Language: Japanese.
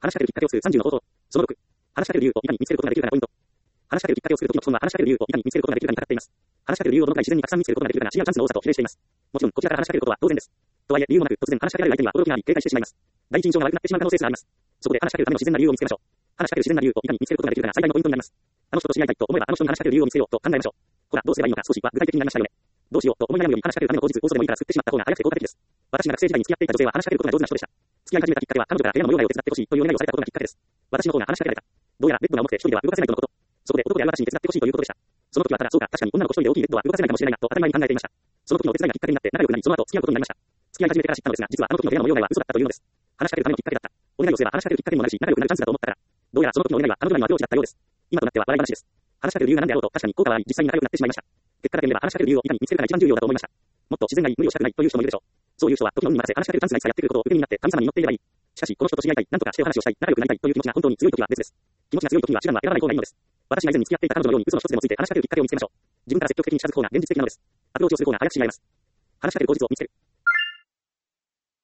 話しかけるきっかけをする30の方法。その6、話しかける理由をいかに見つけることができるかのポイント。話しかけるきっかけをするときの基本は話しかける理由をいかに見つけることができるかにかかっています。話しかける理由をどのくらい自然にたくさん見つけることができるかがシニアチャンスの多さと比例しています。もちろん、こちらから話しかけることは当然です。とはいえ、理由もなく突然話しかけられる相手には驚きがあり、警戒してしまいます。第一印象が悪くなってしまう可能性すらあります。そこで話しかけるための自然な理由を見つけましょう。話しかける自然な理由をいかに見つけることができるかが最大のポイントになります。あの人と知り合いたいと思えば、あの人に話しかける理由を見つけようと考えましょう。ほら、どうすればいいのか少しは具体的になりましたよね。どうしようと思い悩むより話しかけるための口実を嘘でもいいから作ってしまった方が早くて効果的です。私が学生時代に付き合っていた女性は話しかけることが上手な人でした。付き合い始めたきっかけは彼女から部屋の模様替えを手伝ってほしいというお願いをされたことがきっかけです。私の方が話しかけられた。どうやらベッドが重くて一人では動かせないとのこと。そこで男である私に手伝ってほしいということでした。その時はただそうか、確かに女の子一人で大きいベッドは動かせないかもしれないなと当たり前に考えていました。その時のお手伝いがきっかけになって仲良くなり、その後付き合うことになりました。付き合い始めてから知ったのですが、実はあの時の部屋の模様替えは嘘だったというのです。話しかけるためのきっかけだった。お願いをすれば話しかけるきっかけにもなるし、仲良くなるチャンスだと思ったから。どうやらその時のお願いは彼女にはアプローチだったようです。今となっては笑い話です。話しかける理由が何であろうと確かに効果はあり、実際に仲良くなってしまいました。結果だけ見れば話しかける理由をいかに見つけるかが一番重要だと思いました。もっと自然がいい、無理をしたくないという人もいるでしょう。そういう人は時の運に任せ話しかけるチャンスがいつかやってくることを受け身になって神様に祈っていればいい。しかし、この人と知り合いたい、なんとかしてお話をしたい、仲良くなりたいという気持ちが本当に強い時は別です。気持ちが強い時には手段は選ばない方がいいのです。私が以前に付き合っていた彼女のように嘘の一つでもついて話しかけるきっかけを見つけましょう。自分から積極的に近づく方が現実的なのです。アプローチをする方が早く知り合います。話しかける口実を見つける。